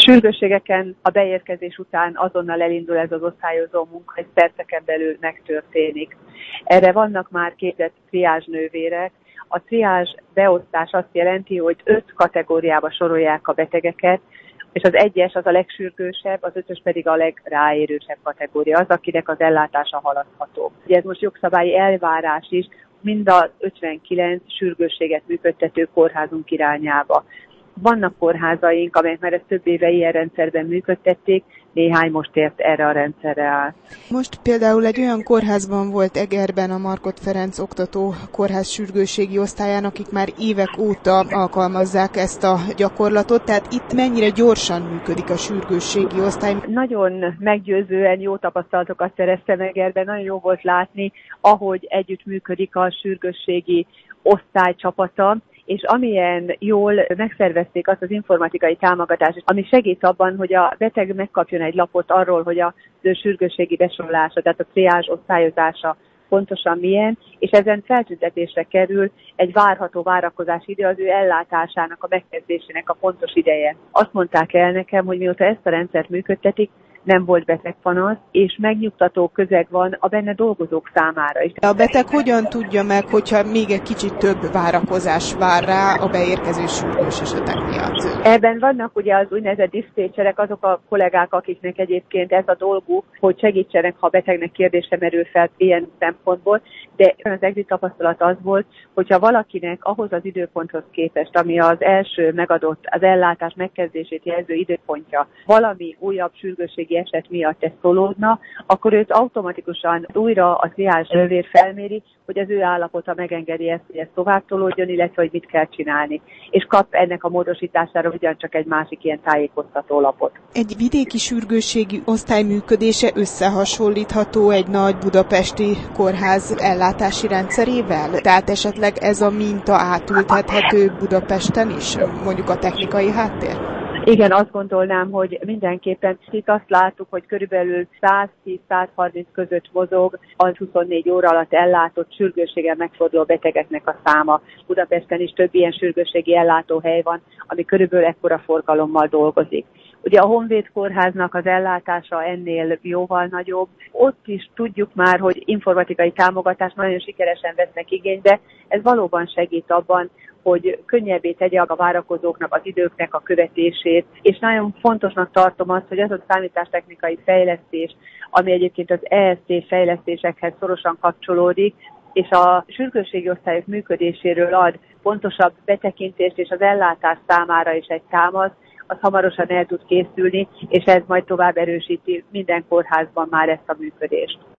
Sürgősségeken a beérkezés után azonnal elindul ez az osztályozó munka, egy perceken belül megtörténik. Erre vannak már képzett triázsnővérek. A triázs beosztás azt jelenti, hogy 5 kategóriába sorolják a betegeket, és az 1-es az a legsürgősebb, az 5-ös pedig a legráérősebb kategória, az, akinek az ellátása halasztható. Ugye ez most jogszabályi elvárás is, mind a 59 sürgősséget működtető kórházunk irányába. Vannak kórházaink, amelyek már ezt több éve ilyen rendszerben működtették, néhány most ért erre a rendszerre át. Most például egy olyan kórházban volt Egerben a Markhot Ferenc oktató kórház sürgősségi osztályán, akik már évek óta alkalmazzák ezt a gyakorlatot, tehát itt mennyire gyorsan működik a sürgősségi osztály? Nagyon meggyőzően jó tapasztalatokat szereztem Egerben, nagyon jó volt látni, ahogy együtt működik a sürgősségi osztály csapata, és amilyen jól megszervezték azt az informatikai támogatást, ami segít abban, hogy a beteg megkapjon egy lapot arról, hogy a sürgősségi besorolása, tehát a triázs osztályozása pontosan milyen, és ezen feltüntetésre kerül egy várható várakozási idő, az ő ellátásának, a megkezdésének a pontos ideje. Azt mondták el nekem, hogy mióta ezt a rendszert működtetik, nem volt betegpanasz, és megnyugtató közeg van a benne dolgozók számára is. A beteg hogyan tudja meg, hogyha még egy kicsit több várakozás vár rá a beérkező sürgős esetek miatt? Ebben vannak ugye az úgynevezett diszpécserek, azok a kollégák, akiknek egyébként ez a dolguk, hogy segítsenek, ha a betegnek kérdése merül fel ilyen szempontból, de az exit tapasztalat az volt, hogyha valakinek ahhoz az időponthoz képest, ami az első megadott, az ellátás megkezdését jelző időpontja, valami újabb sürgősségi eset miatt ez tolódna, akkor őt automatikusan újra a triázs nővér felméri, hogy az ő állapota megengedi ezt, hogy ez tovább tolódjon, illetve hogy mit kell csinálni. És kap ennek a módosítására ugyancsak egy másik ilyen tájékoztató lapot. Egy vidéki sürgősségi osztály működése összehasonlítható egy nagy budapesti kórház ellátási rendszerével? Tehát esetleg ez a minta átültethető Budapesten is, mondjuk a technikai háttér? Igen, azt gondolnám, hogy mindenképpen itt azt láttuk, hogy körülbelül 110-130 között mozog az 24 óra alatt ellátott sürgősséggel megforduló betegeknek a száma. Budapesten is több ilyen sürgősségi ellátóhely van, ami körülbelül ekkora forgalommal dolgozik. Ugye a Honvéd kórháznak az ellátása ennél jóval nagyobb. Ott is tudjuk már, hogy informatikai támogatást nagyon sikeresen vesznek igénybe. Ez valóban segít abban, hogy könnyebbé tegye a várakozóknak az időknek a követését, és nagyon fontosnak tartom azt, hogy az a számítástechnikai fejlesztés, ami egyébként az EST fejlesztésekhez szorosan kapcsolódik, és a sürgősségi osztályok működéséről ad pontosabb betekintést, és az ellátás számára is egy támasz, az hamarosan el tud készülni, és ez majd tovább erősíti minden kórházban már ezt a működést.